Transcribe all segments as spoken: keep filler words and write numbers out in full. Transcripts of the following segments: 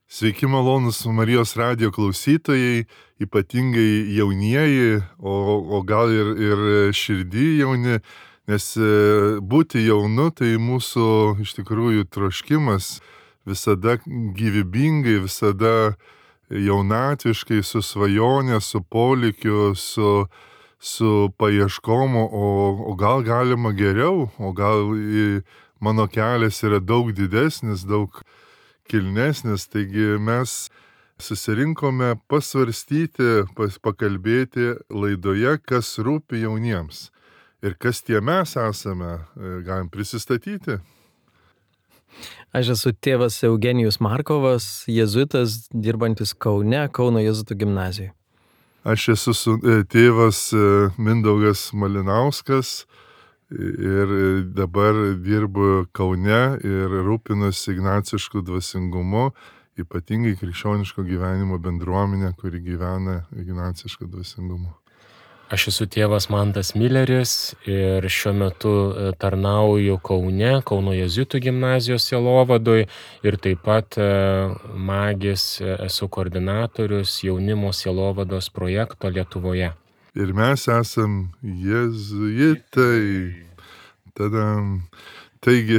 Sveiki malonūs Marijos radijo klausytojai, ypatingai jaunieji, o, o gal ir, ir širdį jauni, nes būti jaunu tai mūsų iš tikrųjų troškimas visada gyvybingai, visada jaunatviškai, su svajonė, su polikiu, su, su paieškom, o, o gal galima geriau, o gal mano kelias yra daug didesnis, daug kilnesnis, taigi mes susirinkome pasvarstyti, pas, pakalbėti laidoje, kas rūpi jauniems. Ir kas tie mes esame, galim prisistatyti. Aš esu tėvas Eugenijus Markovas, jėzuitas, dirbantis Kaune, Kauno jėzuitų gimnazijoje. Aš esu su, tėvas Mindaugas Malinauskas ir dabar dirbu Kaune ir rūpinuosi ignacišku dvasingumu, ypatingai krikščioniško gyvenimo bendruomenė, kuri gyvena ignacišku dvasingumu. Aš esu tėvas Mantas Mileris ir šiuo metu tarnauju Kaune, Kauno jėzuitų gimnazijos sielovadoj ir taip pat magis esu koordinatorius jaunimo sielovados projekto Lietuvoje. Ir mes esam jėzuitai. Tada, taigi,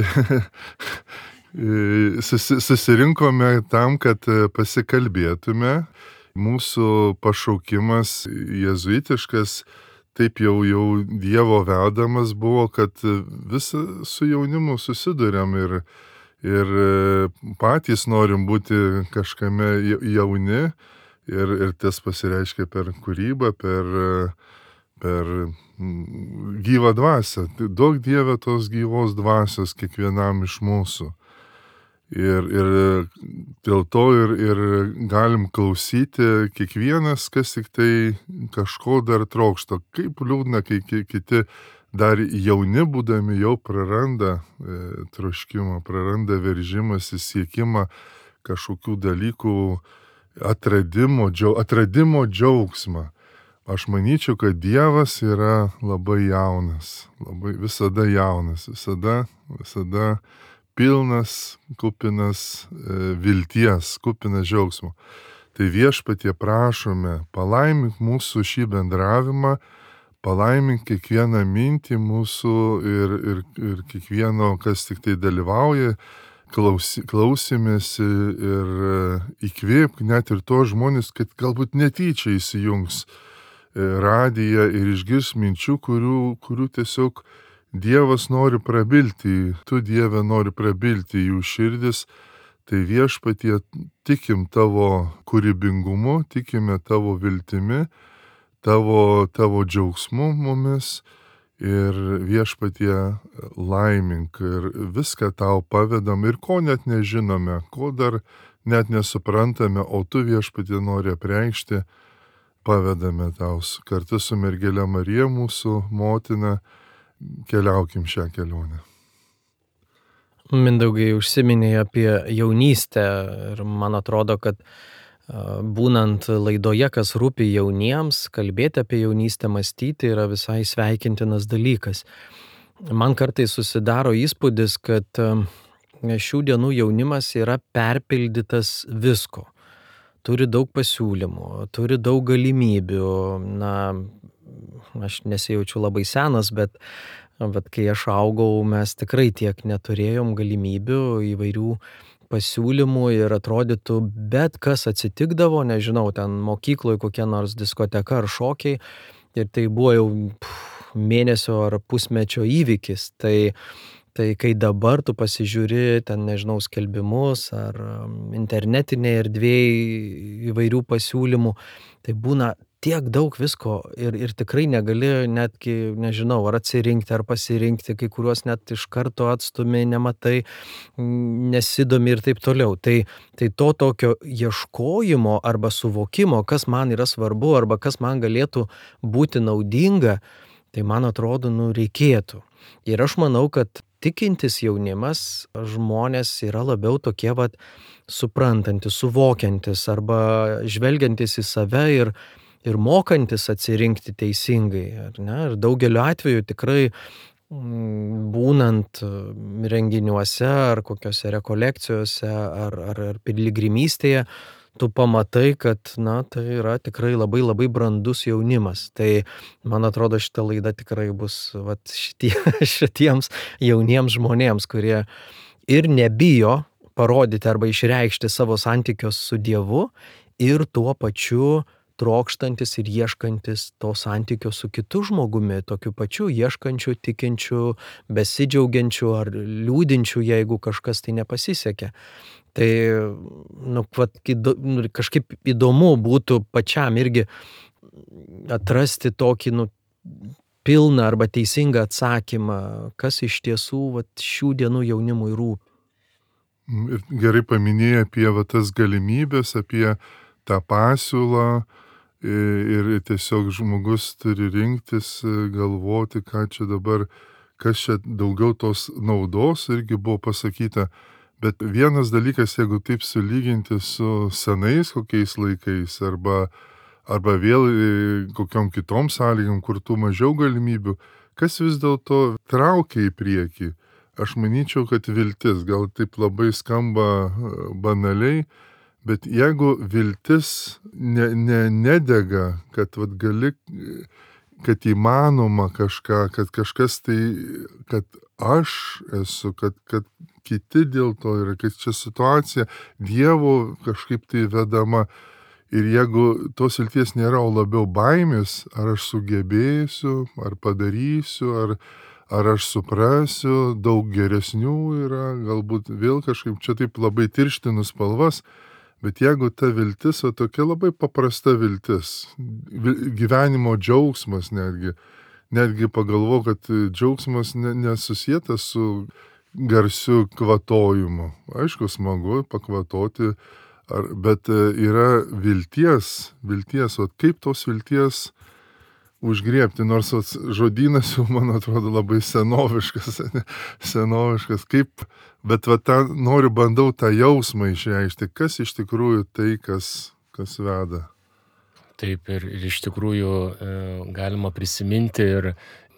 susirinkome tam, kad pasikalbėtume. Mūsų pašaukimas jėzuitiškas taip jau, jau Dievo vedamas buvo, kad vis su jaunimu susiduriam ir, ir patys norim būti kažkame jauni ir, ir tas pasireiškia per kūrybą, per, per gyvą dvasią. Duok Dieve tos gyvos dvasios kiekvienam iš mūsų. Ir, ir dėl to ir, ir galim klausyti kiekvienas, kas tik tai kažko dar trokšta. Kaip liūdna, kai kiti dar jauni būdami jau praranda e, troškimą, praranda veržimąsi, siekimą kažkokių dalykų atradimo, džiau, atradimo džiaugsmą. Aš manyčiau, kad Dievas yra labai jaunas, labai visada jaunas, visada, visada pilnas, kupinas e, vilties, kupinas džiaugsmo. Tai Viešpatie prašome, palaimink mūsų šį bendravimą, palaimink kiekvieną mintį mūsų ir, ir, ir kiekvieno, kas tik tai dalyvauja, klausi, klausimėsi ir įkvėpk net ir to žmonės, kad galbūt netyčia įsijungs radiją ir išgirs minčių, kurių, kurių tiesiog Dievas nori prabilti, tu Dieve nori prabilti jų širdis, tai Viešpatie tikim tavo kūrybingumu, tikime tavo viltimi, tavo, tavo džiaugsmu mumis ir Viešpatie laimink ir viską tau pavedam ir ko net nežinome, ko dar net nesuprantame, o tu Viešpatie nori apreikšti, pavedame tau kartu su mergele Marija mūsų motina. Keliaukim šią kelionę. Mindaugai užsiminė apie jaunystę ir man atrodo, kad būnant laidoje, kas rūpi jauniems, kalbėti apie jaunystę, mąstyti yra visai sveikintinas dalykas. Man kartais susidaro įspūdis, kad šių dienų jaunimas yra perpildytas visko. Turi daug pasiūlymų, turi daug galimybių. Na, aš nesijaučiu labai senas, bet, bet kai aš augau, mes tikrai tiek neturėjom galimybių, įvairių pasiūlymų ir atrodytų, bet kas atsitikdavo, nežinau, ten mokykloje kokia nors diskoteka ar šokiai, ir tai buvo jau pff, mėnesio ar pusmečio įvykis. Tai, tai kai dabar tu pasižiūri, ten nežinau, skelbimus ar internetinėje erdvėje įvairių pasiūlymų, tai būna tiek daug visko ir, ir tikrai negali netgi, nežinau, ar atsirinkti, ar pasirinkti, kai kuriuos net iš karto atstumi, nematai, nesidomi ir taip toliau. Tai, tai to tokio ieškojimo arba suvokimo, kas man yra svarbu arba kas man galėtų būti naudinga, tai man atrodo, nu, reikėtų. Ir aš manau, kad tikintis jaunimas žmonės yra labiau tokie, vat, suprantantis, suvokiantis arba žvelgiantis į save ir ir mokantis atsirinkti teisingai, ar ne? Ir daugeliu atveju tikrai būnant renginiuose ar kokiose rekolekcijose ar, ar, ar piligrimystėje, tu pamatai, kad, na, tai yra tikrai labai labai brandus jaunimas. Tai, man atrodo, šita laida tikrai bus vat, šitie, šitiems jauniems žmonėms, kurie ir nebijo parodyti arba išreikšti savo santykius su Dievu ir tuo pačiu trokštantis ir ieškantis to santykio su kitu žmogumi, tokiu pačiu ieškančiu, tikinčiu, besidžiaugiančiu ar liūdinčiu, jeigu kažkas tai nepasisekė. Tai nu, vat, kažkaip įdomu būtų pačiam irgi atrasti tokį nu, pilną arba teisingą atsakymą, kas iš tiesų vat, šių dienų jaunimui rūpi. Ir gerai paminėjai apie va, tas galimybės, apie tą pasiūlą ir tiesiog žmogus turi rinktis, galvoti, ką čia dabar, kas čia daugiau tos naudos irgi buvo pasakyta. Bet vienas dalykas, jeigu taip sulyginti su senais kokiais laikais arba, arba vėl kokiom kitom sąlygom, kur tų mažiau galimybių, kas vis dėlto traukia į priekį. Aš manyčiau, kad viltis, gal taip labai skamba banaliai, bet jeigu viltis ne, ne, nedega, kad vat, gali, kad įmanoma kažką, kad kažkas tai, kad aš esu, kad, kad kiti dėl to yra, kad čia situacija Dievo kažkaip tai vedama. Ir jeigu tos vilties nėra, o labiau baimės, ar aš sugebėsiu, ar padarysiu, ar, ar aš suprasiu, daug geresnių yra, galbūt vėl kažkaip čia taip labai tirštinu spalvas, bet jeigu ta viltis, o tokia labai paprasta viltis, gyvenimo džiaugsmas netgi, netgi pagalvo, kad džiaugsmas nesusietas su garsiu kvatojimu. Aišku, smagu pakvatoti, ar, bet yra vilties, vilties, o kaip tos vilties užgriebti, nors žodynas jau, man atrodo, labai senoviškas, senoviškas, kaip, bet va, tą, noriu bandau tą jausmą išreikšti, kas iš tikrųjų tai, kas, kas veda. Taip, ir, ir iš tikrųjų e, galima prisiminti ir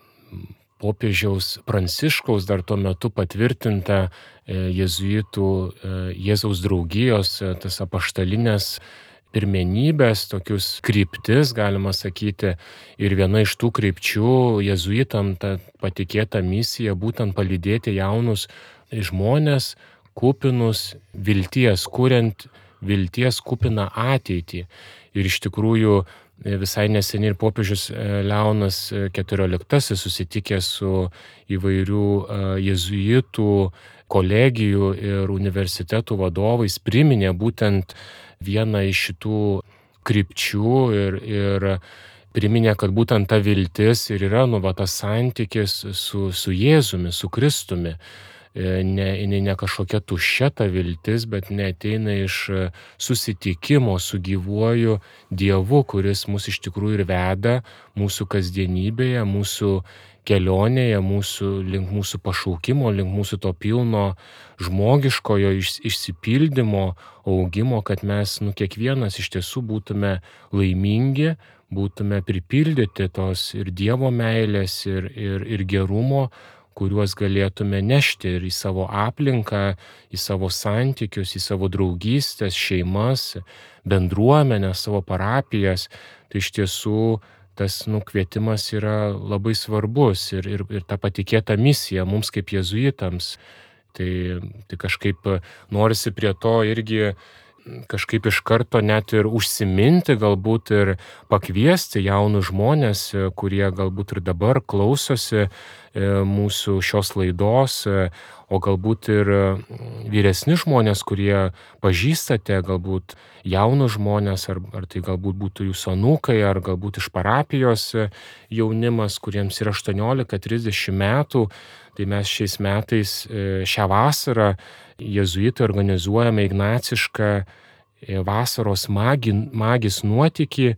popiežiaus Pranciškaus dar tuo metu patvirtinta e, jėzuitų e, Jėzaus draugijos, e, tas apaštalinės pirmenybės, tokius kryptis, galima sakyti, ir viena iš tų krypčių jėzuitam ta patikėta misija būtent palydėti jaunus žmonės, kupinus vilties, kuriant vilties kupiną ateitį. Ir iš tikrųjų visai neseniai ir popiežius Leonas keturioliktasis susitikęs su įvairių jėzuitų kolegijų ir universitetų vadovais priminė būtent vieną iš šitų krypčių ir, ir priminė, kad būtent ta viltis ir yra nu, va, tas santykis su, su Jėzumi, su Kristumi. Ne, jinai ne kažkokia tuščia ta viltis, bet neateina iš susitikimo su gyvuoju Dievu, kuris mus iš tikrųjų ir veda mūsų kasdienybėje, mūsų kelionėje, mūsų, link mūsų pašaukimo, link mūsų to pilno žmogiškojo iš, išsipildymo, augimo, kad mes nu, kiekvienas iš tiesų būtume laimingi, būtume pripildyti tos ir Dievo meilės, ir, ir, ir gerumo, kuriuos galėtume nešti ir į savo aplinką, į savo santykius, į savo draugystės, šeimas, bendruomenę, savo parapijas. Tai iš tiesų tas nukvietimas yra labai svarbus ir, ir, ir ta patikėta misija mums kaip jėzuitams. Tai, tai kažkaip norisi prie to irgi kažkaip iš karto net ir užsiminti, galbūt ir pakviesti jaunus žmonės, kurie galbūt ir dabar klausosi mūsų šios laidos, o galbūt ir vyresni žmonės, kurie pažįstate, galbūt jaunus žmonės, ar, ar tai galbūt būtų jūsų anūkai, ar galbūt iš parapijos jaunimas, kuriems yra aštuoniolika trisdešimt metų. Tai mes šiais metais, šią vasarą, jėzuitai organizuojame ignacišką vasaros magi, magis nuotykį,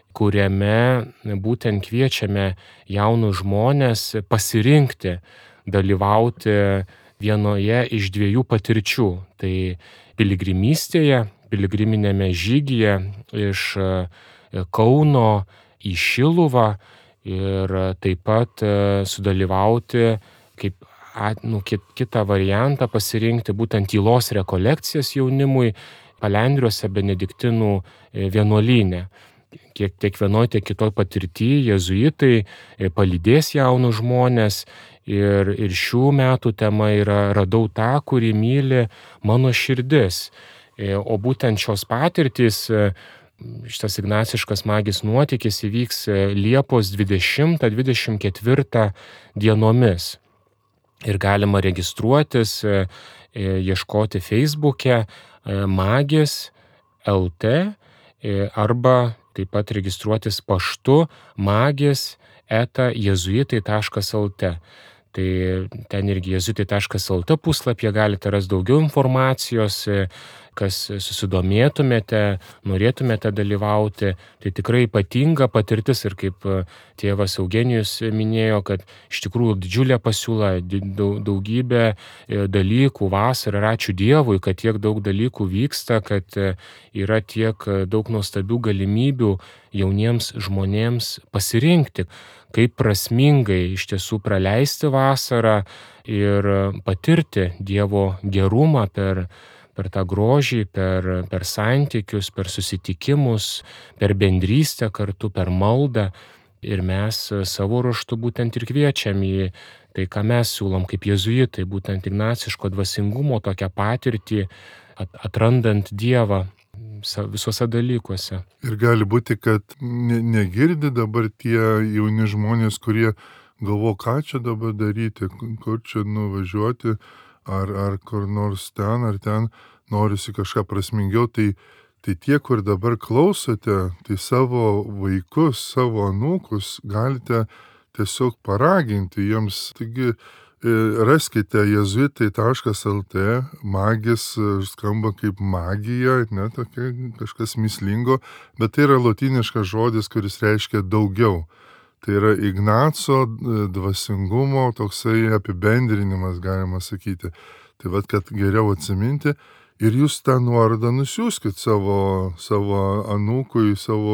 kuriame būtent kviečiame jaunus žmonės pasirinkti, dalyvauti vienoje iš dviejų patirčių. Tai piligrimystėje, piligriminėme žygyje iš Kauno į Šiluvą ir taip pat sudalyvauti kaip at, nu, kit, kitą variantą pasirinkti būtent tylos rekolekcijas jaunimui Palendriuose benediktinų vienuolyne. Kiek tiek vienoj, tiek kitoj patirtyje jėzuitai palydės jaunus žmonės ir, ir šių metų tema yra radau tą, kurį myli mano širdis. O būtent šios patirtys, šitas ignaciškas magis nuotykis įvyks Liepos dvidešimtą dvidešimt ketvirtą dienomis. Ir galima registruotis, ieškoti Facebook'e magis L T arba taip pat registruotis paštu magis eta jėzuitai taškas el te. Tai ten irgi jėzuitai taškas el te puslapyje galite rasti daugiau informacijos, kas susidomėtumėte, norėtumėte dalyvauti. Tai tikrai ypatinga patirtis ir kaip tėvas Eugenijus minėjo, kad iš tikrųjų didžiulė pasiūla, daugybė dalykų vasarą ir ačiū Dievui, kad tiek daug dalykų vyksta, kad yra tiek daug nuostabių galimybių jauniems žmonėms pasirinkti, kaip prasmingai iš tiesų praleisti vasarą ir patirti Dievo gerumą per per tą grožį, per, per santykius, per susitikimus, per bendrystę kartu, per maldą. Ir mes savo ruožtu būtent ir kviečiam į tai, ką mes siūlom kaip jėzuitai, būtent ignaciško dvasingumo tokią patirtį, atrandant Dievą visuose dalykuose. Ir gali būti, kad ne, negirdi dabar tie jauni žmonės, kurie galvo, ką čia dabar daryti, kur čia nuvažiuoti, ar, ar kur nors ten, ar ten norisi kažką prasmingiau, tai, tai tie, kur dabar klausote, tai savo vaikus, savo anūkus galite tiesiog paraginti jiems. Taigi raskite jėzuitai taškas el te, magis skamba kaip magija, ne, tokia kažkas mįslingo, bet tai yra lotyniškas žodis, kuris reiškia daugiau. Tai yra Ignaco dvasingumo toksai apibendrinimas, galima sakyti. Tai vad, kad geriau atsiminti ir jūs tą nuorodą nusiųskit savo, savo anūkui, savo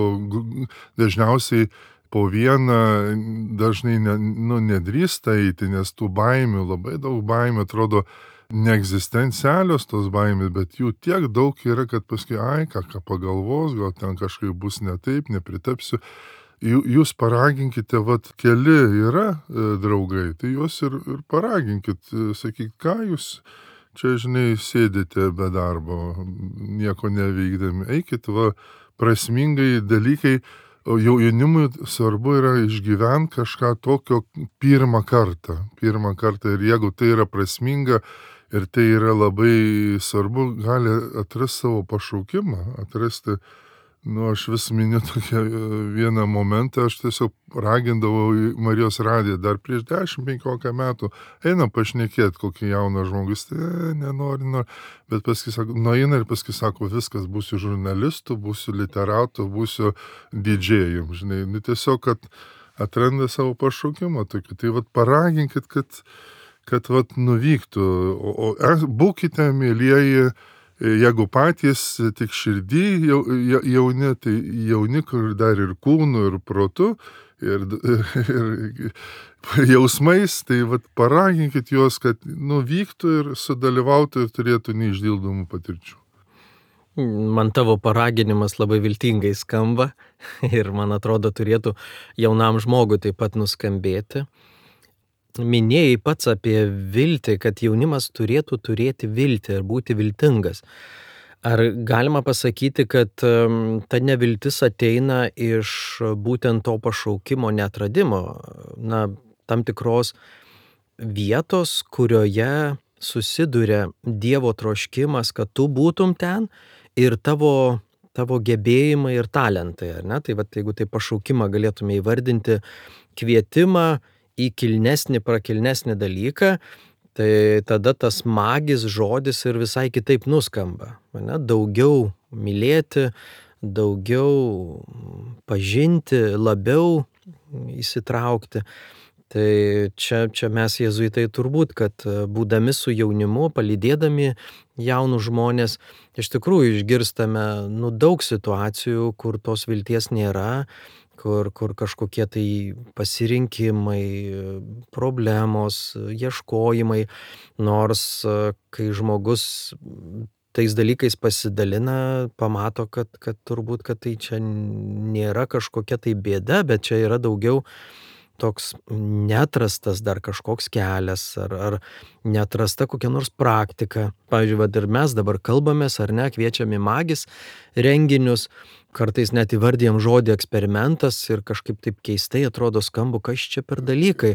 dažniausiai po vieną, dažnai ne, nu, nedrįsta eiti, nes tų baimių, labai daug baimių, atrodo neegzistencialios tos baimės, bet jų tiek daug yra, kad paskui, ai, ką, ką pagalvos, gal ten kažkaip bus ne taip, nepritapsiu. Jūs paraginkite, vat keli yra e, draugai, tai juos ir, ir paraginkit, sakyk, ką jūs čia, žinai, sėdite be darbo, nieko neveikdami, eikit, va, prasmingai dalykai, o jau jaunimui svarbu yra išgyventi kažką tokio pirmą kartą, pirmą kartą ir jeigu tai yra prasminga ir tai yra labai svarbu, gali atrasti savo pašaukimą, atrasti. Nu, aš vis miniu tokią vieną momentą, aš tiesiog ragindavau į Marijos radiją dar prieš dešimt penkiolika metų, eina pašnekėti kokį jauną žmogus, tai nenori, nori, bet paskui sako, nueina ir paskui sako, viskas, būsiu žurnalistu, būsiu literatu, būsiu didžėjum, žinai, nu, tiesiog, kad atranda savo pašaukimą, tokį, tai vat paraginkit, kad, kad vat nuvyktų, o, o būkite, mielieji, jeigu patys tik širdį jauni, tai jauni, kur dar ir kūnu, ir protu, ir, ir, ir jausmais, tai vat paraginkit juos, kad nuvyktų ir sudalyvautų ir turėtų neišdildomų patirčių. Man tavo paraginimas labai viltingai skamba ir man atrodo turėtų jaunam žmogui taip pat nuskambėti. Minėjai pats apie viltį, kad jaunimas turėtų turėti viltį ir būti viltingas. Ar galima pasakyti, kad ta neviltis ateina iš būtent to pašaukimo neatradimo, na, tam tikros vietos, kurioje susiduria Dievo troškimas, kad tu būtum ten ir tavo, tavo gebėjimai ir talentai, ar ne? Tai va, jeigu tai pašaukimą galėtume įvardinti kvietimą į kilnesnį, prakilnesnį dalyką, tai tada tas magis žodis ir visai kitaip nuskamba. Ne? Daugiau mylėti, daugiau pažinti, labiau įsitraukti. Tai čia, čia mes jėzuitai turbūt, kad būdami su jaunimu, palydėdami jaunus žmonės, iš tikrųjų išgirstame nu, daug situacijų, kur tos vilties nėra, kur, kur kažkokie tai pasirinkimai, problemos, ieškojimai, nors kai žmogus tais dalykais pasidalina, pamato, kad, kad turbūt, kad tai čia nėra kažkokia tai bėda, bet čia yra daugiau toks neatrastas dar kažkoks kelias, ar, ar neatrasta kokia nors praktika. Pavyzdžiui, va, ir mes dabar kalbamės, ar ne, kviečiam į magis renginius, kartais net įvardijam žodį eksperimentas ir kažkaip taip keistai atrodo skambu, kas čia per dalykai.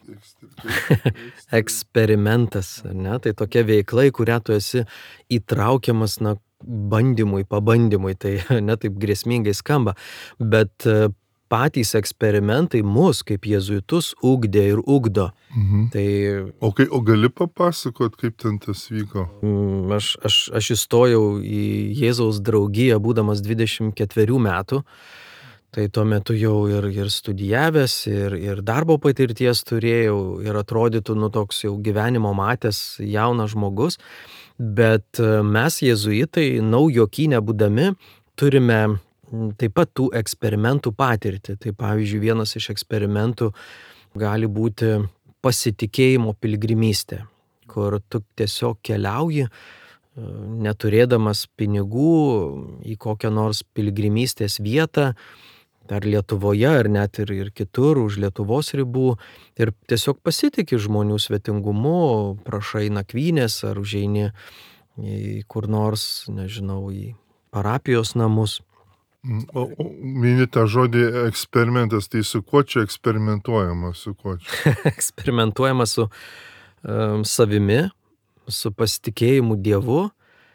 Eksperimentas, ne, tai tokia veikla, į kurią tu esi įtraukiamas, na, bandymui, pabandymui, tai ne taip grėsmingai skamba, bet patys eksperimentai mus kaip jėzuitus ugdė ir ugdo. Mhm. Tai, o, kai, o gali papasakot, kaip ten tas vyko? Aš, aš, aš įstojau į Jėzaus draugiją, būdamas dvidešimt ketverių metų. Tai tuo metu jau ir, ir studijavęs, ir, ir darbo patirties turėjau, ir atrodytų, nu, toks jau gyvenimo matęs jaunas žmogus. Bet mes, jėzuitai, naujokynę būdami, turime taip pat tų eksperimentų patirtį. Tai pavyzdžiui, vienas iš eksperimentų gali būti pasitikėjimo piligrimystė, kur tu tiesiog keliauji, neturėdamas pinigų į kokią nors piligrimystės vietą, ar Lietuvoje, ar net ir, ir kitur, už Lietuvos ribų, ir tiesiog pasitiki žmonių svetingumu, prašai nakvynės, ar užeini į kur nors, nežinau, į parapijos namus. O, o mini tą žodį eksperimentas, tai su kuo čia eksperimentuojama, su kuo čia? Eksperimentuojama su um, savimi, su pasitikėjimu Dievu,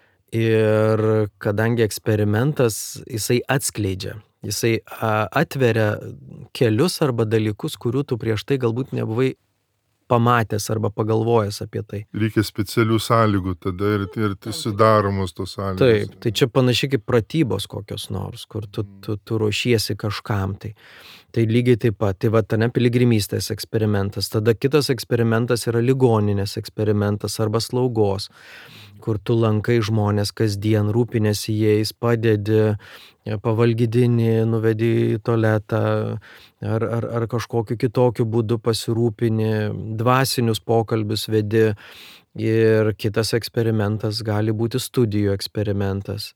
ir kadangi eksperimentas, jisai atskleidžia, jisai a, atveria kelius arba dalykus, kurių tu prieš tai galbūt nebuvai pamatęs arba pagalvojęs apie tai. Reikia specialių sąlygų tada ir, ir tai sudaromos tos sąlygos. Taip, tai čia panašiai kaip pratybos kokios nors, kur tu, tu, tu ruošiesi kažkam tai. Tai lygiai taip pat, tai va, ne piligrimystės eksperimentas, tada kitas eksperimentas yra ligoninės eksperimentas arba slaugos, kur tu lankai žmonės kasdien, rūpinėsi jais, padedi, pavalgydini, nuvedi į tualetą, ar, ar, ar kažkokiu kitokiu būdu pasirūpini, dvasinius pokalbius vedi. Ir kitas eksperimentas gali būti studijų eksperimentas.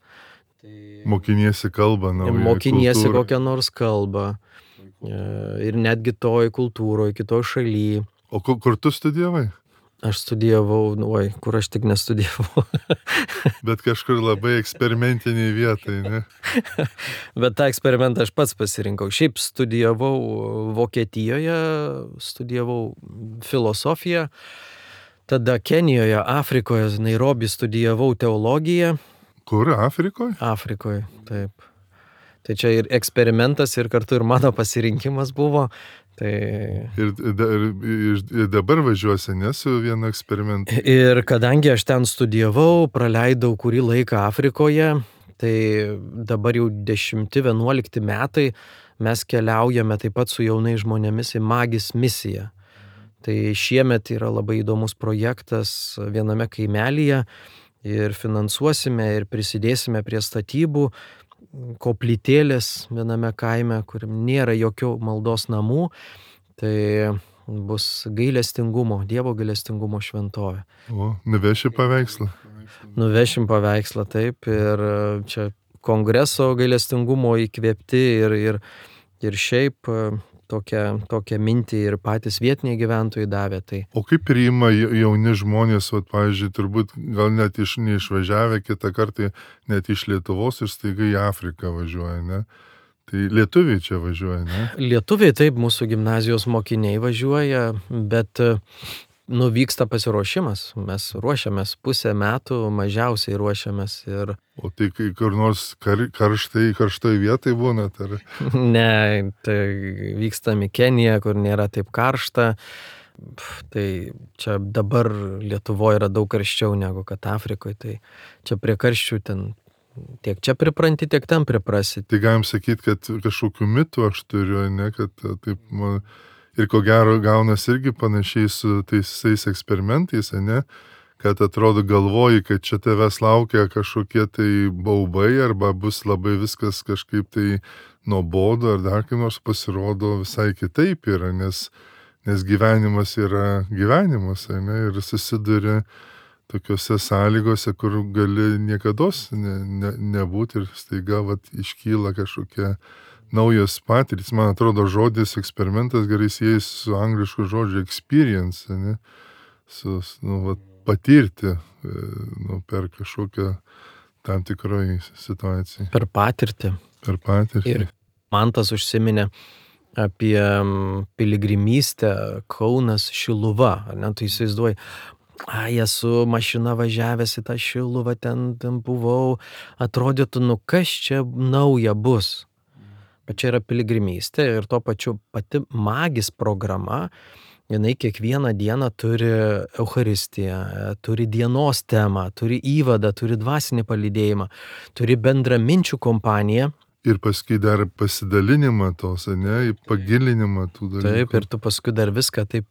Mokiniesi kalbą naują. Mokiniesi kokią nors kalbą. Ir netgi toj kultūroje, kitoj šalyje. O kur, kur tu studijavai? Aš studijavau, nu, oi, kur aš tik nestudijavau. Bet kažkur labai eksperimentiniai vietai, ne? Bet tą eksperimentą aš pats pasirinkau. Šiaip studijavau Vokietijoje, studijavau filosofiją, tada Kenijoje, Afrikoje, Nairobi studijavau teologiją. Kur, Afrikoje? Afrikoje, taip. Tai čia ir eksperimentas, ir kartu ir mano pasirinkimas buvo. Tai... Ir, ir, ir dabar važiuosi, ne, su vienu eksperimentu? Ir kadangi aš ten studijavau, praleidau kurį laiką Afrikoje, tai dabar jau dešimti, vienuolikti metai mes keliaujame taip pat su jaunais žmonėmis į Magis misiją. Tai šiemet yra labai įdomus projektas viename kaimelyje ir finansuosime ir prisidėsime prie statybų koplytėlės viename kaime, kur nėra jokių maldos namų, tai bus gailestingumo, Dievo gailestingumo šventovė. O, nuveši paveikslą? Nuvešim paveikslą, taip, ir čia kongreso gailestingumo įkvėpti ir, ir, ir šiaip tokią, tokią mintį ir patys vietiniai gyventojai davė. Tai. O kaip priima jauni žmonės, vat, pavyzdžiui, turbūt gal net iš, neišvažiavę kitą kartą net iš Lietuvos ir staiga į Afriką važiuoja, ne? Tai lietuviai čia važiuoja, ne? Lietuviai taip, mūsų gimnazijos mokiniai važiuoja, bet nu, vyksta pasiruošimas. Mes ruošiamės pusę metų, mažiausiai ruošiamės. Ir... O tai kai kur nors kar, karštai, karštai vietai būna? Ar... Ne, tai vykstam į Keniją, kur nėra taip karšta. Tai čia dabar Lietuvoje yra daug karščiau negu kad Afrikoje. Tai čia prie karščių ten tiek čia pripranti, tiek ten priprasi. Tai galim sakyti, kad kažkokiu mitu aš turiu, ne, kad taip man... Ir ko gero gaunas irgi panašiai su tais eksperimentais, ne? kad atrodo galvoji, kad čia tavęs laukia kažkokie tai baubai arba bus labai viskas kažkaip tai nuobodu ar dar kaip nors, pasirodo visai kitaip yra, nes, nes gyvenimas yra gyvenimas, ne, ir susiduri tokiuose sąlygose, kur gali niekados ne, ne, nebūti ir staiga vat, iškyla kažkokia naujos patirtis. Man atrodo, žodis eksperimentas gerai siejasi su anglišku žodžiu experience, ne, su, nu, vat, patirti nu, per kažkokią tam tikroje situaciją. Per patirtį. Per patirtį. Ir Mantas užsiminė apie piligrimystę Kaunas Šiluva. Ne, tu įsivaizduoji, ai, esu mašina važiavęs į tą Šiluvą, ten, ten buvau, atrodytų, nu kas čia nauja bus. Bet čia yra piligrimystė ir tuo pačiu pati magis programa, jinai kiekvieną dieną turi Eucharistiją, turi dienos temą, turi įvadą, turi dvasinį palydėjimą, turi bendraminčių kompaniją. Ir paskui dar pasidalinimą tos, ne, pagilinimą tų dalykų. Taip, ir tu paskui dar viską taip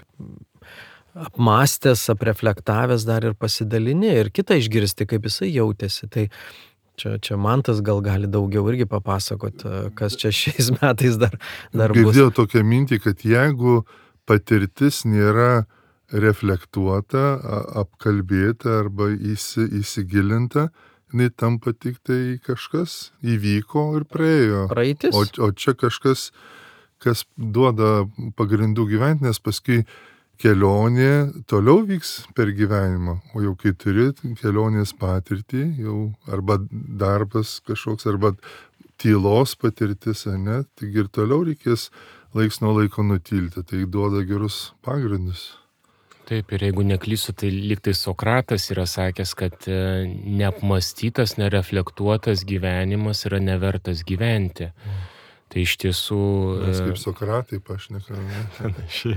apmastęs, apreflektavęs dar ir pasidalini ir kitą išgirsti, kaip jisai jautėsi. Tai čia, čia Mantas gal gali daugiau irgi papasakoti, kas čia šiais metais dar, dar bus. Girdėjau tokią mintį, kad jeigu patirtis nėra reflektuota, apkalbėta arba įsi, įsigilinta, jinai tampa tik tai kažkas įvyko ir praėjo. Praeitis. O, o čia kažkas, kas duoda pagrindų gyventi, nes paskui kelionė toliau vyks per gyvenimą. O jau kai turi kelionės patirtį, jau arba darbas kažkoks, arba tylos patirtis, ne, taigi ir toliau reikės laiks nuo laiko nutilti. Tai duoda gerus pagrindus. Taip, ir jeigu neklysiu, tai lyg tai Sokratas yra sakęs, kad neapmastytas, nereflektuotas gyvenimas yra nevertas gyventi. Mm. Tai iš tiesų... Mes kaip Sokratai pašnekame.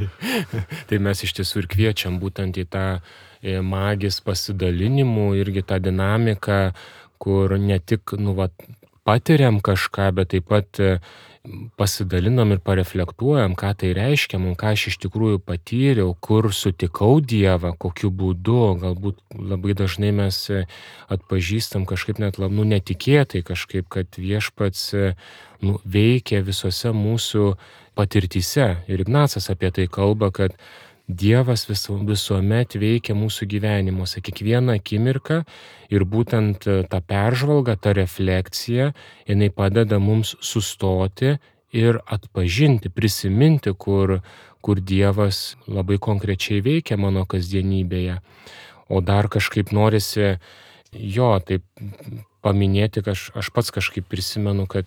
Tai mes iš tiesų ir kviečiam būtent į tą magis pasidalinimų, irgi tą dinamiką, kur ne tik nu, va, patiriam kažką, bet taip pat pasidalinam ir pareflektuojam, ką tai reiškia, man ką aš iš tikrųjų patyriau, kur sutikau Dievą, kokiu būdu, galbūt labai dažnai mes atpažįstam kažkaip net nu, netikėtai kažkaip, kad viešpats nu, veikia visose mūsų patirtyse. Ir Ignacas apie tai kalba, kad Dievas vis, visuomet veikia mūsų gyvenimuose, kiekvieną akimirką ir būtent ta peržvalga, ta refleksija, jinai padeda mums sustoti ir atpažinti, prisiminti, kur, kur Dievas labai konkrečiai veikia mano kasdienybėje. O dar kažkaip norisi jo, taip paminėti, aš, aš pats kažkaip prisimenu, kad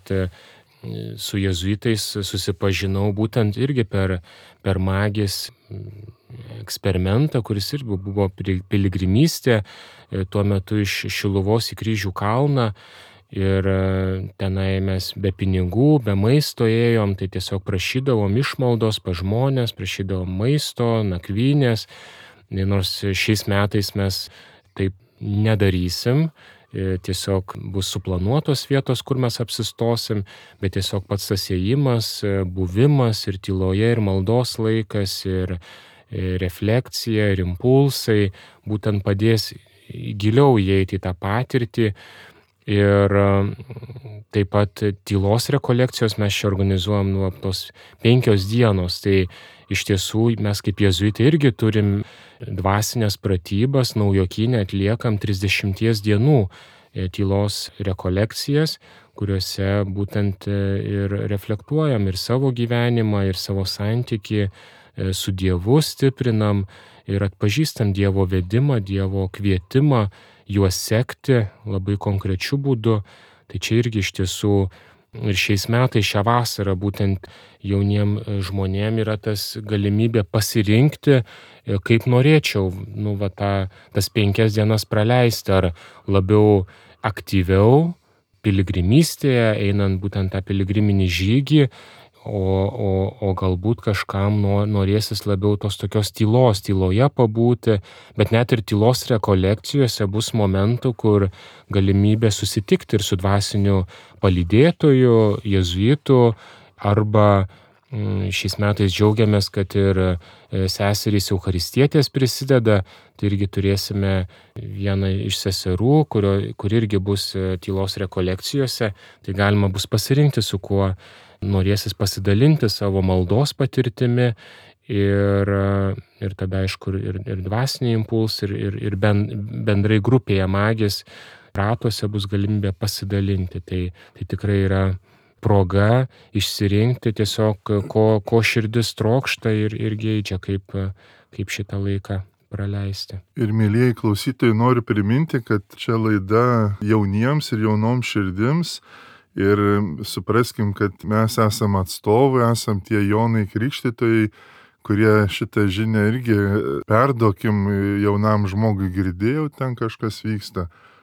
su jezuitais susipažinau būtent irgi per, per magis eksperimentą, kuris irgi buvo piligrimystė, tuo metu iš Šiluvos į Kryžių kalną ir tenai mes be pinigų, be maisto ėjom, tai tiesiog prašydavom išmaldos pa žmonės, prašydavom maisto, nakvynės, nors šiais metais mes taip nedarysim, tiesiog bus suplanuotos vietos, kur mes apsistosim, bet tiesiog pats tas ėjimas, buvimas ir tyloje, ir maldos laikas, ir refleksija, ir impulsai būtent padės giliau įeiti į tą patirtį. Ir taip pat tylos rekolekcijos mes čia organizuojam nu, tos penkios dienos. Tai iš tiesų mes kaip jezuitai irgi turim dvasinės pratybas, naujokinę atliekam trisdešimties dienų tylos rekolekcijas, kuriuose būtent ir reflektuojam ir savo gyvenimą, ir savo santykį su Dievu stiprinam ir atpažįstam Dievo vedimą, Dievo kvietimą, juos sekti labai konkrečiu būdu. Tai čia irgi iš tiesų ir šiais metais, šią vasarą būtent jauniem žmonėm yra tas galimybė pasirinkti, kaip norėčiau nu, va, ta, tas penkias dienas praleisti, ar labiau aktyviau piligrimystėje, einant būtent tą piligriminį žygį, o, o, o galbūt kažkam norėsis labiau tos tokios tylos, tyloje pabūti, bet net ir tylos rekolekcijose bus momentų, kur galimybė susitikti ir su dvasiniu palydėtoju, jezuitu, arba Šiais metais džiaugiamės, kad ir seserys eucharistietės prisideda, tai irgi turėsime vieną iš seserų, kurio, kur irgi bus tylos rekolekcijose, tai galima bus pasirinkti, su kuo norėsis pasidalinti savo maldos patirtimi ir, ir tada aišku ir, ir dvasiniai impulsai, ir, ir, ir bendrai grupėje magės ratuose bus galimybė pasidalinti, tai, tai tikrai yra proga išsirinkti tiesiog, ko, ko širdis trokšta ir, ir geidžia, kaip, kaip šitą laiką praleisti. Ir mėlyjei klausytojai, noriu priminti, kad čia laida jauniems ir jaunoms širdims ir supraskim, kad mes esam atstovai, esam tie jaunai krikštytojai, kurie šitą žinią irgi perduokim jaunam žmogui, girdėjau, ten kažkas vyksta,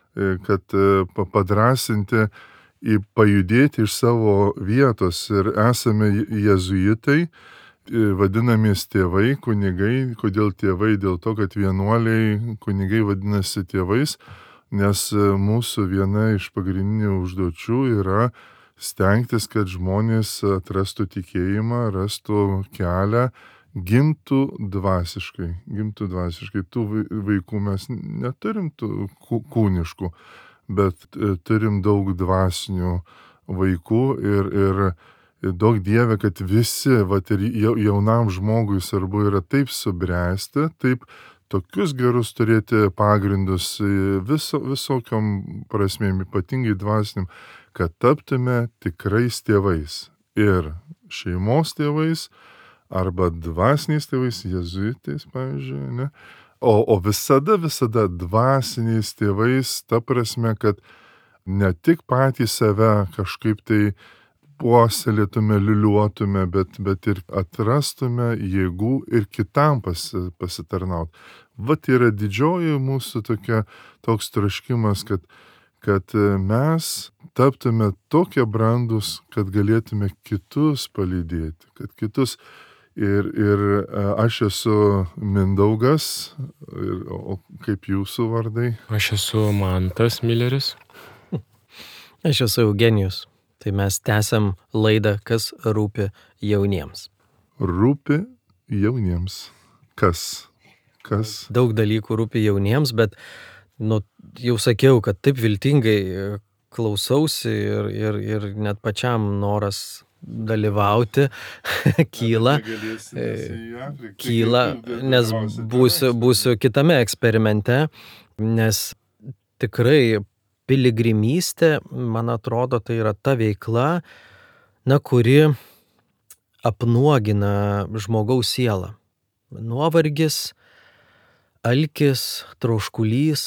kad padrasinti į pajudėti iš savo vietos ir esame jėzuitai, vadinamės tėvai, kunigai. Kodėl tėvai? Dėl to, kad vienuoliai, kunigai vadinasi tėvais, nes mūsų viena iš pagrindinių užduočių yra stengtis, kad žmonės atrastų tikėjimą, rastų kelią, gimtų dvasiškai, gimtų dvasiškai. Tų vaikų mes neturim tų kūniškų, bet turim daug dvasinių vaikų ir, ir daug Dieve, kad visi, vat ir jaunam žmogui svarbu yra taip subręsti, taip tokius gerus turėti pagrindus viso, visokiom prasmėm, ypatingai dvasiniam, kad taptume tikrais tėvais ir šeimos tėvais arba dvasiniais tėvais, jėzuitais, pavyzdžiui, ne? O, o visada, visada dvasiniais tėvais, ta prasme, kad ne tik patys save kažkaip tai puoselėtume, liuliuotume, bet, bet ir atrastume jėgų ir kitam pas, pasitarnaut. Vat yra didžioji mūsų tokia, toks troškimas, kad, kad mes taptume tokie brandus, kad galėtume kitus palydėti, kad kitus. Ir, ir aš esu Mindaugas, ir, o kaip jūsų vardai? Aš esu Mantas Mileris. Aš esu Eugenijus. Tai mes tęsiam laidą, kas rūpi jauniems. Rūpi jauniems. Kas? Kas? Daug dalykų rūpi jauniems, bet nu, jau sakiau, kad taip viltingai klausausi ir, ir, ir net pačiam noras dalyvauti kyla, kyla, nes būsiu, būsiu kitame eksperimente, nes tikrai piligrimystė, man atrodo, tai yra ta veikla, na, kuri apnuogina žmogaus sielą. Nuovargis, alkis, troškulys,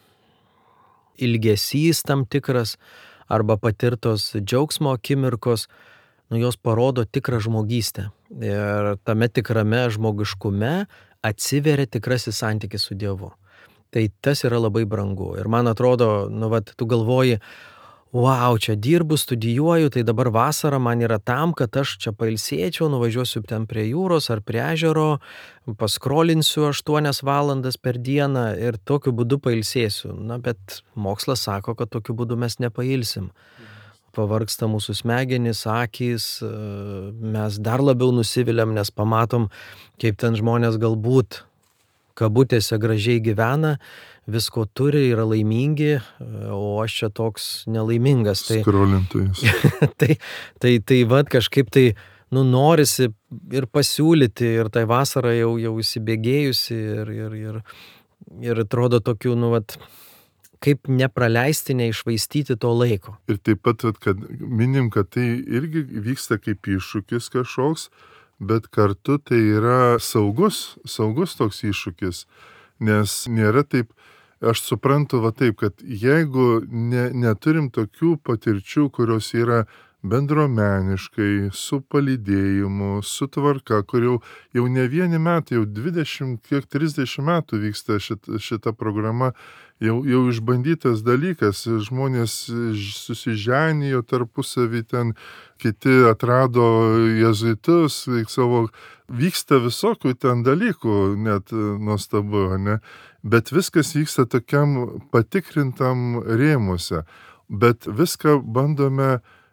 ilgesys tam tikras, arba patirtos džiaugsmo akimirkos, nu, jos parodo tikrą žmogystę. Ir tame tikrame žmogiškume atsiveria tikrasis santykis su Dievu. Tai tas yra labai brangu. Ir man atrodo, nu, vat, tu galvoji, wow, čia dirbu, studijuoju, tai dabar vasara man yra tam, kad aš čia pailsėčiau, nuvažiuosiu ten prie jūros ar prie ežero, paskrolinsiu aštuonias valandas per dieną ir tokiu būdu pailsėsiu. Na, bet mokslas sako, kad tokiu būdu mes nepailsim. Pavargsta mūsų smegenys, akys, mes dar labiau nusiviliam, nes pamatom, kaip ten žmonės galbūt kabutėse gražiai gyvena, visko turi, yra laimingi, o aš čia toks nelaimingas. Tai, skrolintojas. tai, tai, tai vat kažkaip tai, nu, norisi ir pasiūlyti, ir tai vasara jau, jau įsibėgėjusi, ir, ir, ir, ir atrodo tokių, nu, vat, kaip nepraleisti, neišvaistyti to laiko. Ir taip pat, kad minim, kad tai irgi vyksta kaip iššūkis kažkoks, bet kartu tai yra saugus, saugus toks iššūkis, nes nėra taip, aš suprantu va taip, kad jeigu ne, neturim tokių patirčių, kurios yra bendruomeniškai, su palydėjimu, su tvarka, kur jau, jau ne vieni metai, jau dvidešimt, kiek trisdešimt metų vyksta šita, šita programa, jau, jau išbandytas dalykas, žmonės susiženijo tarpusavį ten, kiti atrado jėzuitus, savo, vyksta visokių ten dalykų, net nuostabu, ne? Bet viskas vyksta tokiam patikrintam rėmuose, bet viską bandome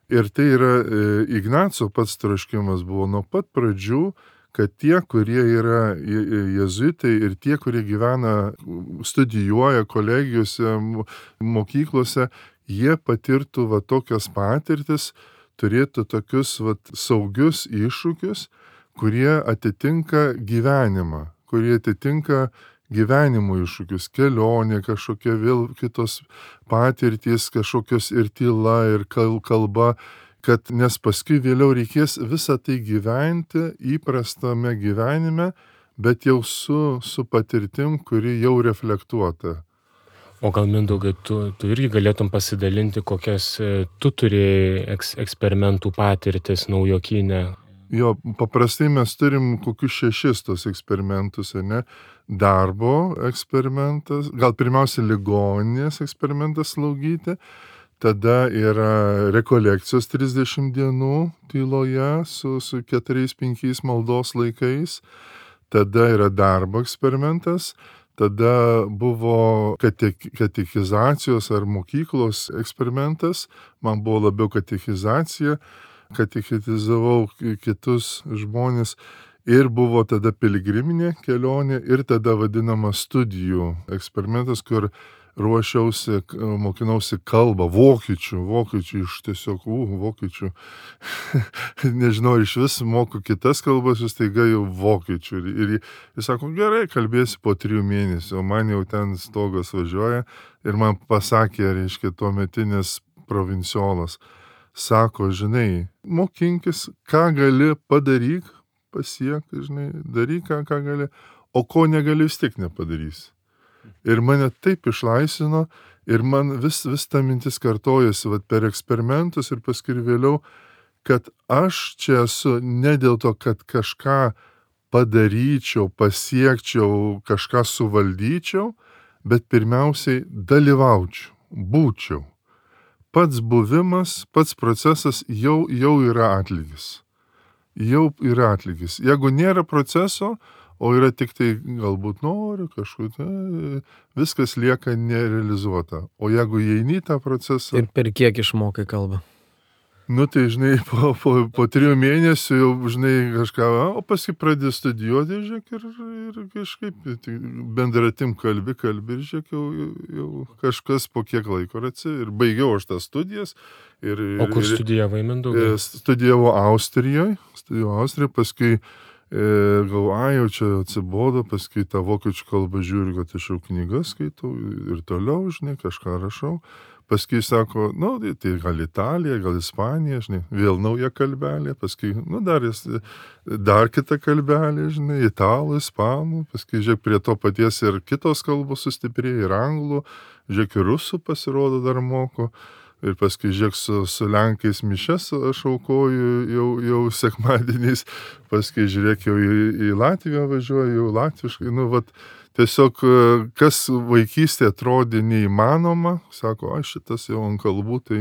Ir tai yra Ignaco pats troškimas buvo nuo pat pradžių, kad tie, kurie yra jėzuitai ir tie, kurie gyvena, studijuoja kolegijose, mokyklose, jie patirtų va tokias patirtis, turėtų tokius va saugius iššūkius, kurie atitinka gyvenimą, kurie atitinka gyvenimo iššūkius, kelionė, kažkokia vėl kitos patirtys, kažkokios ir tyla, ir kalba, kad nes paskui vėliau reikės visą tai gyventi įprastame gyvenime, bet jau su, su patirtim, kuri jau reflektuota. O gal, Mindaugai, tu, tu irgi galėtum pasidalinti, kokias tu turėjai eks, eksperimentų patirtis naujokyne? Jo, paprastai mes turim kokius šešis tos eksperimentus, ne? Darbo eksperimentas, gal pirmiausia ligoninės eksperimentas slaugyti, tada yra rekolekcijos trisdešimt dienų tyloje su, su keturiais penkiais maldos laikais, tada yra darbo eksperimentas, tada buvo katek, katekizacijos ar mokyklos eksperimentas, man buvo labiau katekizacija, katekizavau kitus žmonės ir buvo tada piligriminė kelionė ir tada vadinama studijų eksperimentas, kur ruošiausi, mokinausi kalbą, vokiečių, vokiečių iš tiesiog, u, vokiečių, nežinau, iš vis moku kitas kalbas, vis taiga jau vokiečių. Ir, ir jis sako, gerai, kalbėsi po trijų mėnesių, o man jau ten stogas važiuoja ir man pasakė, reiškia, tuo metinis provinciolas, sako, žinai, mokinkis, ką gali, padaryk, pasiek, žinai, daryk, ką, ką gali, o ko negali, vis tiek nepadarysi. Ir mane taip išlaisvino ir man vis, vis ta mintis kartojasi vat, per eksperimentus ir paskui vėliau, kad aš čia esu ne dėl to, kad kažką padaryčiau, pasiekčiau, kažką suvaldyčiau, bet pirmiausiai dalyvaučiau, būčiau. Pats buvimas, pats procesas jau, jau yra atlygis. Jau yra atlygis. Jeigu nėra proceso, o yra tik tai galbūt noriu kažkur, tai viskas lieka nerealizuota. O jeigu įeini tą procesą... Ir per kiek išmokai kalbą? Nu tai, žinai, po, po, po trijų mėnesių jau, žinai, kažką, o paskui pradėjai studijuoti, žiūrėk, ir, ir kažkaip bendratim kalbi, kalbi, ir žiūrėk, jau, jau kažkas po kiek laiko atsi. Ir baigiau aš tas studijas. Ir, o kur ir, studijavai, Mindaugai? Studijavau Austrijoje, studijavau Austrijoje, paskui galvoju, a, jau čia atsibodo, paskui tą vokiečių kalbą žiūriu, kad aš jau knygas skaitau ir toliau, žinai, kažką rašau. Paskui sako, nu, tai gal Italija, gal Ispanija, žinai, vėl nauja kalbelė, paskui, nu, dar, dar kita kalbelė, žinai, italų, ispanų, paskui, žiūrėk, prie to paties ir kitos kalbos sustiprėjo, ir anglų, žiūrėk, ir rusų pasirodo dar moku. Ir paskui, žiūrėk, su, su Lenkais mišes aš aukoju jau, jau sekmadieniais, paskui, žiūrėk, jau į, į Latviją važiuoju, jau latviškai, nu, vat, tiesiog, kas vaikystė atrodė neįmanoma, sako, aš šitas jau ant kalbų, tai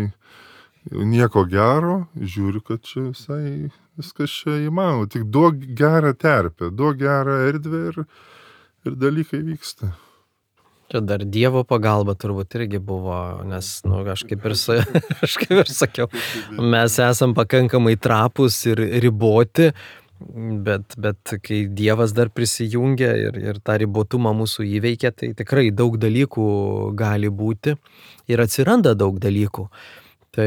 nieko gero, žiūriu, kad čia visai viskas čia įmanoma, tik duok gerą terpę, duok gerą erdvę ir, ir dalykai vyksta. Čia dar Dievo pagalba turbūt irgi buvo, nes, nu, aš kaip ir, sa, aš kaip ir sakiau, mes esam pakankamai trapus ir riboti, bet, bet kai Dievas dar prisijungia ir, ir tą ribotumą mūsų įveikia, tai tikrai daug dalykų gali būti ir atsiranda daug dalykų. Tai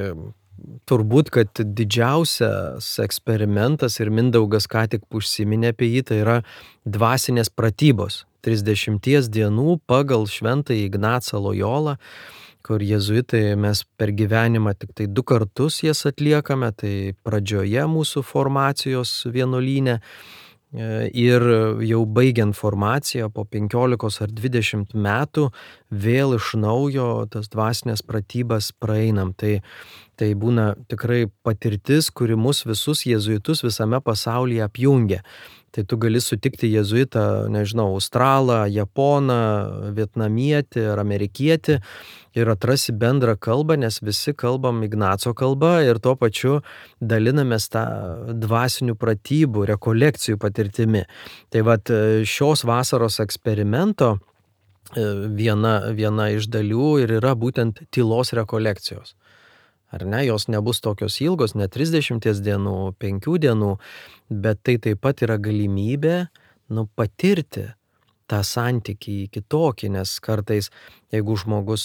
turbūt, kad didžiausias eksperimentas ir Mindaugas ką tik užsiminė apie jį, tai yra dvasinės pratybos. trisdešimties dienų pagal šventąjį Ignacą Lojolą, kur jėzuitai mes per gyvenimą tik tai du kartus jas atliekame, tai pradžioje mūsų formacijos vienuolyne ir jau baigiant formaciją po penkiolikos ar dvidešimt metų vėl iš naujo tas dvasinės pratybas praeinam. Tai, tai būna tikrai patirtis, kuri mus visus jėzuitus visame pasaulyje apjungia. Tai tu gali sutikti jėzuitą, nežinau, australą, japoną, vietnamietį ar amerikietį ir atrasi bendrą kalbą, nes visi kalbam Ignaco kalba ir tuo pačiu dalinamės tą dvasinių pratybų, rekolekcijų patirtimi. Tai vat šios vasaros eksperimento viena, viena iš dalių ir yra būtent tylos rekolekcijos. ar ne, jos nebus tokios ilgos, ne trisdešimties dienų, penkių dienų, bet tai taip pat yra galimybė, nu, patirti tą santykį kitokį, nes kartais, jeigu žmogus,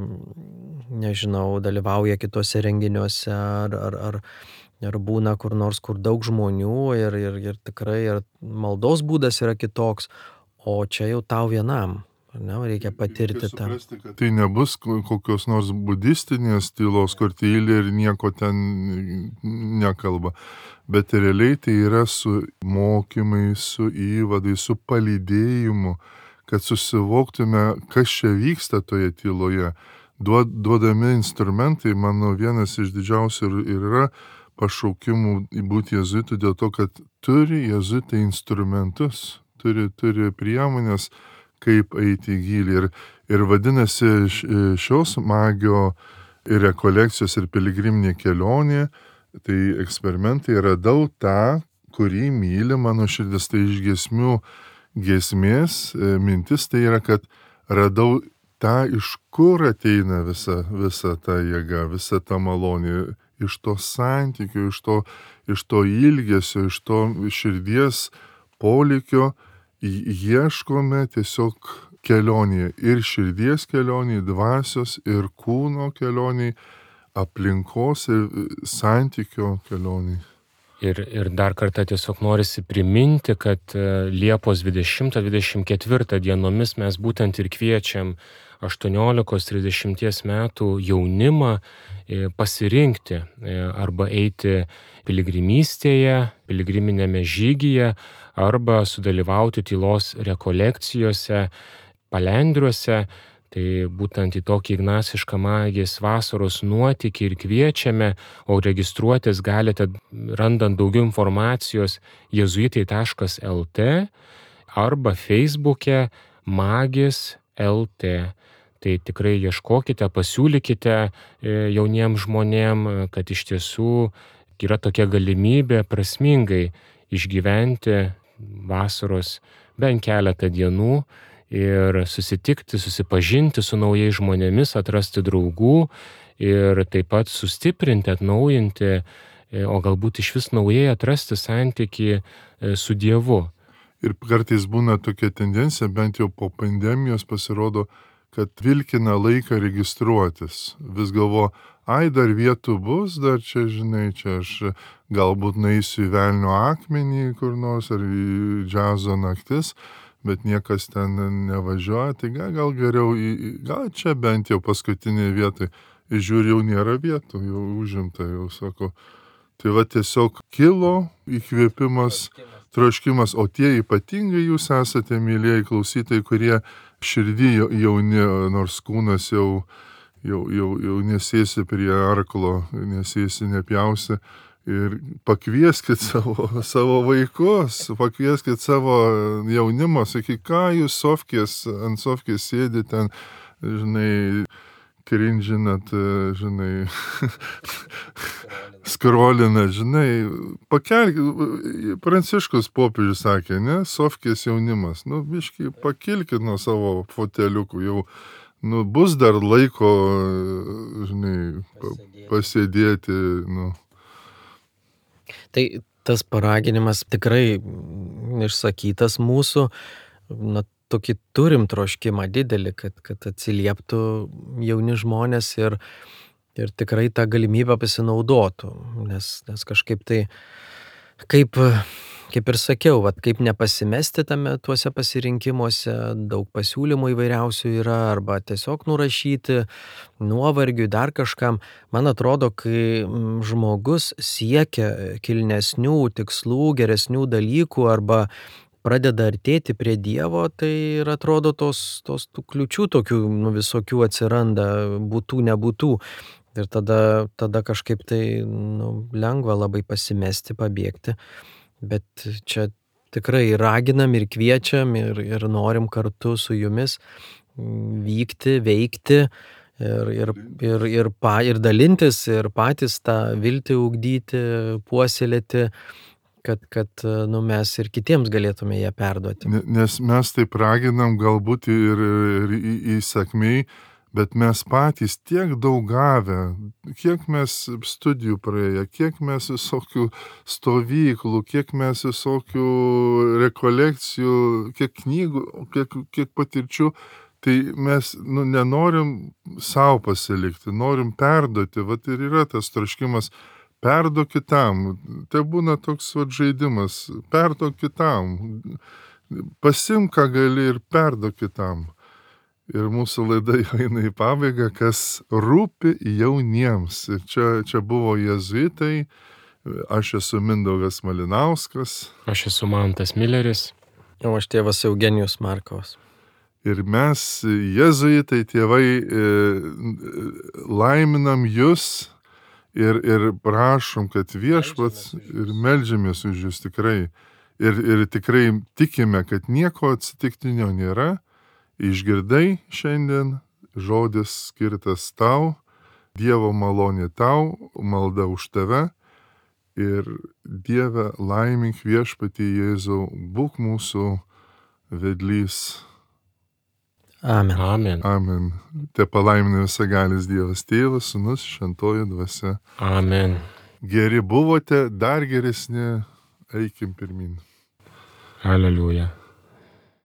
nežinau, dalyvauja kitose renginiuose ar, ar, ar, ar būna kur nors, kur daug žmonių ir, ir, ir tikrai ir maldos būdas yra kitoks, o čia jau tau vienam. Ne, reikia patirti tą. Suprasti, kad tai nebus kokios nors budistinės tylos, kur tyli ir nieko ten nekalba. Bet realiai tai yra su mokymais, su įvadais, su palydėjimu, kad susivoktume, kas čia vyksta toje tyloje. Duodami instrumentai, mano vienas iš didžiausių ir yra pašaukimų būti jėzuitu dėl to, kad turi jėzuitai instrumentus, turi, turi priemonės, kaip eiti į gylį. Ir, ir vadinasi šios magio ir rekolekcijos ir piligriminė kelionė, tai eksperimentai radau tą, kurį myli mano širdis, tai iš giesmių giesmės mintis, tai yra, kad radau tą, iš kur ateina visa, visa ta jėga, visa ta malonė, iš to santykio, iš to, iš to ilgesio, iš to širdies polikio, ieškome tiesiog kelionėje ir širdies kelionėje, dvasios ir kūno kelionėje, aplinkos ir santykio kelionėje. Ir, ir dar kartą tiesiog norisi priminti, kad Liepos dvidešimtą dvidešimt ketvirtą dienomis mes būtent ir kviečiam aštuoniolikos trisdešimties metų jaunimą pasirinkti arba eiti piligrimystėje, piligriminėme žygyje, arba sudalyvauti tylos rekolekcijose, palendriuose. Tai būtent į tokį ignacišką magijos vasaros nuotykį ir kviečiame, o registruotis galite randant daugiau informacijos jezuitai taškas lt arba Facebook'e magis lt. Tai tikrai ieškokite, pasiūlykite jauniems žmonėms, kad iš tiesų yra tokia galimybė prasmingai išgyventi vasaros bent keletą dienų ir susitikti, susipažinti su naujais žmonėmis, atrasti draugų ir taip pat sustiprinti, atnaujinti, o galbūt iš vis naujai atrasti santykį su Dievu. Ir kartais būna tokia tendencija, bent jau po pandemijos pasirodo, kad vilkina laiką registruotis. Vis galvo, ai, dar vietų bus, dar čia, žinai, čia aš galbūt naisiu į velnio akmenį kur nors ar į džiazo naktis, bet niekas ten nevažiuoja, tai gal, gal geriau, į, gal čia bent jau paskutinėje vietoje. Ir žiūri, jau nėra vietų, jau užimta, jau sako. Tai va tiesiog kilo įkvėpimas, troškimas, o tie ypatingai jūs esate, mylėjai klausytojai, kurie širdį jauni, nors kūnas jau, jau, jau, jau nesėsi prie arklo, nesėsi, nepjausi. Ir pakvieskit savo, savo vaikus, pakvieskit savo jaunimą, sakyk, ką jūs sofkės, ant sofkės sėdi ten, žinai, krinžinat, žinai, skrolinat, žinai, pakelkit, Pranciškus popiežius sakė, ne, sofkės jaunimas, nu, biškai, pakilkit nuo savo foteliukų, jau, nu, bus dar laiko, žinai, pasėdėti, nu. Tai tas paraginimas tikrai išsakytas mūsų, na, tokį turim troškimą didelį, kad, kad atsilieptų jauni žmonės ir, ir tikrai tą galimybę pasinaudotų, nes, nes kažkaip tai, kaip, kaip ir sakiau, vat, kaip nepasimesti tame tuose pasirinkimuose, daug pasiūlymų įvairiausių yra, arba tiesiog nurašyti nuovargiui, dar kažkam. Man atrodo, kai žmogus siekia kilnesnių tikslų, geresnių dalykų, arba pradeda artėti prie Dievo, tai ir atrodo tos, tos tų kliučių tokių, nu, visokių atsiranda, būtų, nebūtų. Ir tada, tada kažkaip tai, nu, lengva labai pasimesti, pabėgti. Bet čia tikrai raginam ir kviečiam ir, ir norim kartu su jumis vykti, veikti ir, ir, ir, ir, pa, ir dalintis ir patys tą viltį ugdyti, puoselėti, kad, kad nu, mes ir kitiems galėtume ją perduoti. Nes mes taip raginam galbūt ir, ir įsakmiai, bet mes patys tiek daug gavę, kiek mes studijų praėję, kiek mes visokių stovyklų, kiek mes visokių rekolekcijų, kiek knygų, kiek, kiek patirčių, tai mes nu, nenorim savo pasilikti, norim perduoti, vat ir yra tas troškimas, perduok kitam, tai būna toks vat žaidimas, perduok kitam, pasimk, ką gali ir perduok kitam. Ir mūsų laida eina į pabaigą, kas rūpi jauniems. Ir čia, čia buvo jėzuitai, aš esu Mindaugas Malinauskas. Aš esu Mantas Mileris. O aš tėvas Eugenijus Markovas. Ir mes, jėzuitai, tėvai, laiminam jūs ir, ir prašom, kad viešpats ir meldžiamės už jūs tikrai. Ir, ir tikrai tikime, kad nieko atsitiktinio nėra. Išgirdai šiandien, žodis skirtas tau, Dievo malonė tau, malda už tave. Ir Dieve, laimink viešpatį Jėzau, būk mūsų vedlys. Amen. Amen. Amen. Te palaimina visagalis Dievas Tėvas, Sūnus, Šventoji Dvasia. Amen. Geri buvote, dar geresni, eikim pirmin. Aleliuja.